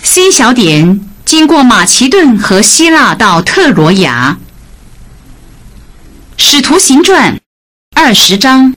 C 小点，经过马其顿和希腊到特罗亚。使徒行传20章。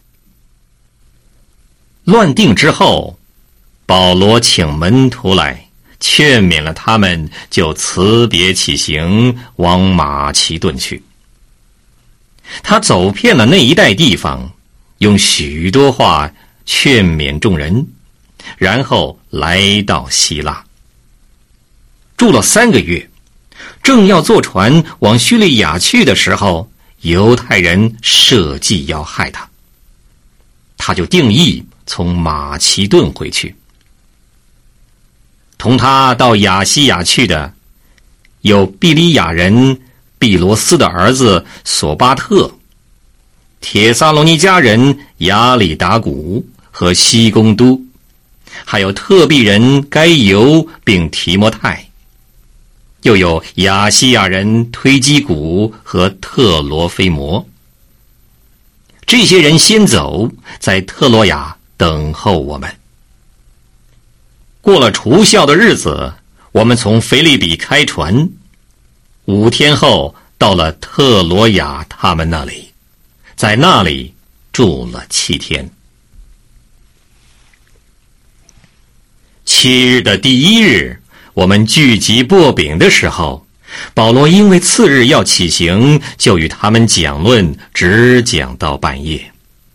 乱定之后，保罗请门徒来，劝勉了他们，就辞别起行，往马其顿去。他走遍了那一带地方，用许多话劝勉众人，然后来到希腊，住了3个月。正要坐船往叙利亚去的时候，犹太人设计要害他，他就定义从马其顿回去。同他到亚细亚去的有庇利亚人毕罗斯的儿子索巴特、帖撒罗尼迦人亚里达古和西公都，还有特庇人该犹并提摩太，又有亚细亚人推基古和特罗菲摩。这些人先走，在特罗亚等候我们。过了除酵的日子，我们从腓立比开船，5天后到了特罗亚他们那里，在那里住了7天。7日的第1日，我们聚集擘饼的时候，保罗因为次日要起行，就与他们讲论，直讲到半夜。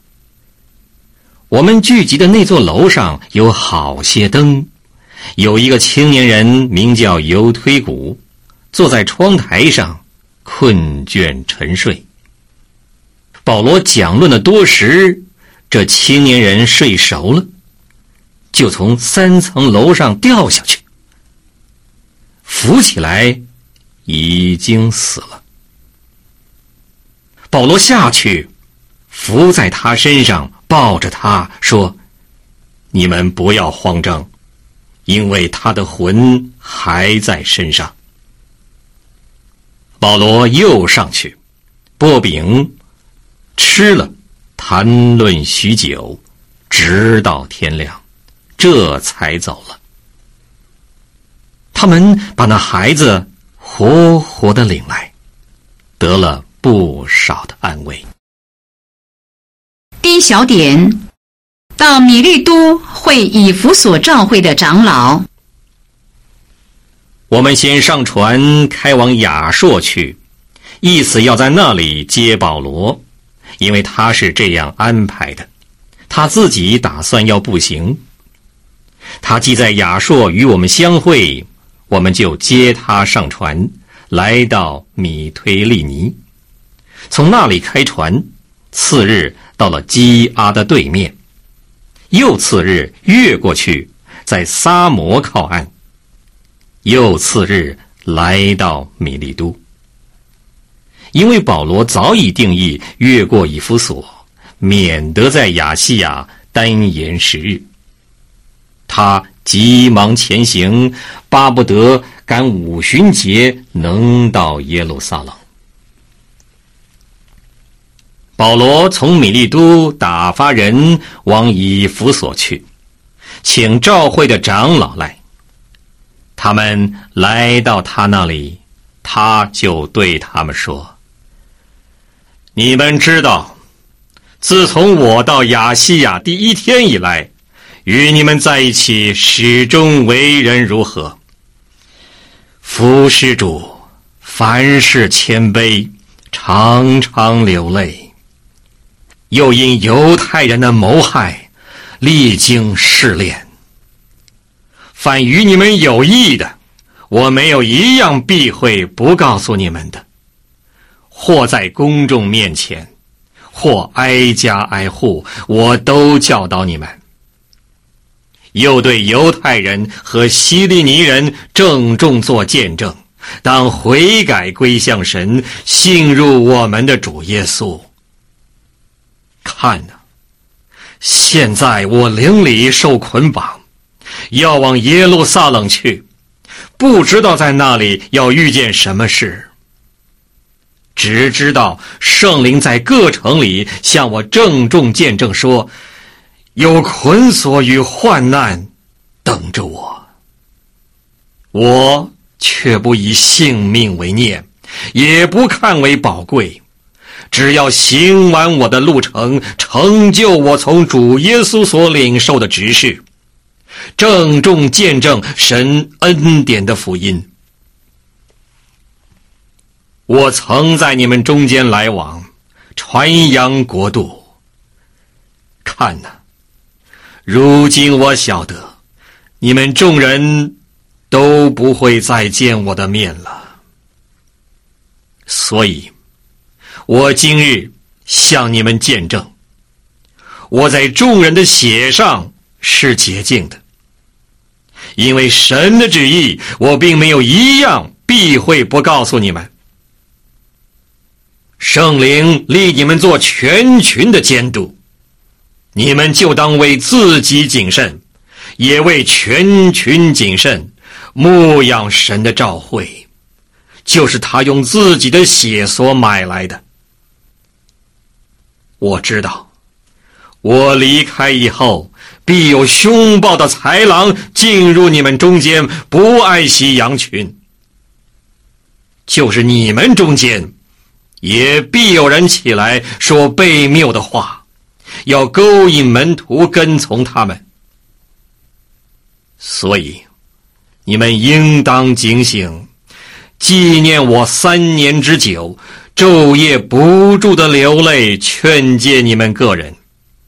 我们聚集的那座楼上有好些灯，有一个青年人名叫犹推古，坐在窗台上困倦沉睡。保罗讲论了多时，这青年人睡熟了，就从3层楼上掉下去，扶起来已经死了。保罗下去伏在他身上，抱着他说：你们不要慌张，因为他的魂还在身上。保罗又上去擘饼吃了，谈论许久，直到天亮，这才走了。他们把那孩子活活地领来，得了不少的安慰。 D 小点，到米利都会以弗所教会的长老。 我们先上船开往亚朔去，意思要在那里接保罗，因为他是这样安排的，他自己打算要步行。他既在亚朔与我们相会，我们就接他上船，来到米推利尼，从那里开船，次日到了基阿的对面，又次日越过去，在撒摩靠岸，又次日来到米利都。因为保罗早已定义越过以弗所，免得在亚细亚单延10日。他急忙前行，巴不得赶5旬节能到耶路撒冷。保罗从米利都打发人往以弗所去，请召会的长老来。他们来到他那里，他就对他们说：你们知道，自从我到亚细亚第1天以来，与你们在一起，始终为人如何？服侍主，凡事谦卑，常常流泪，又因犹太人的谋害，历经试炼。凡与你们有益的，我没有一样避讳不告诉你们的，或在公众面前，或挨家挨户，我都教导你们。又对犹太人和希利尼人郑重做见证，当悔改归向神，信入我们的主耶稣。看哪，现在我灵里受捆绑，要往耶路撒冷去，不知道在那里要遇见什么事，只知道圣灵在各城里向我郑重见证说，有捆锁与患难等着我。 我却不以性命为念，也不看为宝贵，只要行完我的路程，成就我从主耶稣所领受的职事，郑重见证神恩典的福音。我曾在你们中间来往，传扬国度。看哪，如今我晓得，你们众人都不会再见我的面了。所以，我今日向你们见证，我在众人的血上是洁净的，因为神的旨意，我并没有一样避讳不告诉你们。圣灵立你们做全群的监督，你们就当为自己谨慎，也为全群谨慎，牧养神的召会，就是他用自己的血所买来的。我知道，我离开以后，必有凶暴的豺狼进入你们中间，不爱惜羊群。就是你们中间，也必有人起来说悖谬的话，要勾引门徒跟从他们。所以，你们应当警醒，纪念我3年之久，昼夜不住的流泪，劝诫你们个人。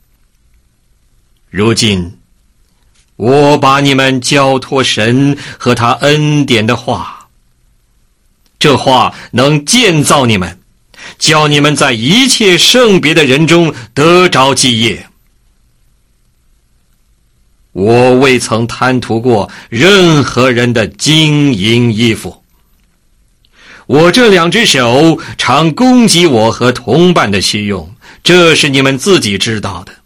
如今，我把你们交托神和他恩典的话，这话能建造你们，叫你们在一切圣别的人中得着基业。我未曾贪图过任何人的金银衣服，我这2只手常供给我和同伴的需用，这是你们自己知道的。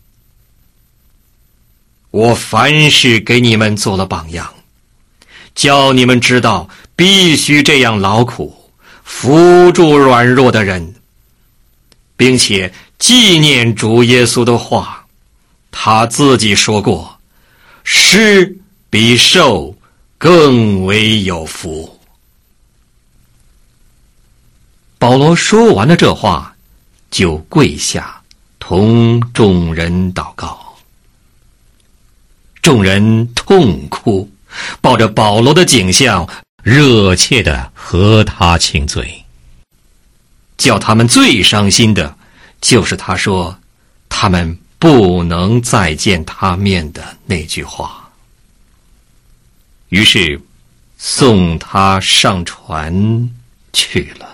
我凡事给你们做了榜样，叫你们知道必须这样劳苦，扶助软弱的人，并且纪念主耶稣的话，他自己说过，施比受更为有福。保罗说完了这话，就跪下，同众人祷告。众人痛哭，抱着保罗的景象，热切地和他亲嘴。叫他们最伤心的，就是他说他们不能再见他面的那句话。于是送他上船去了。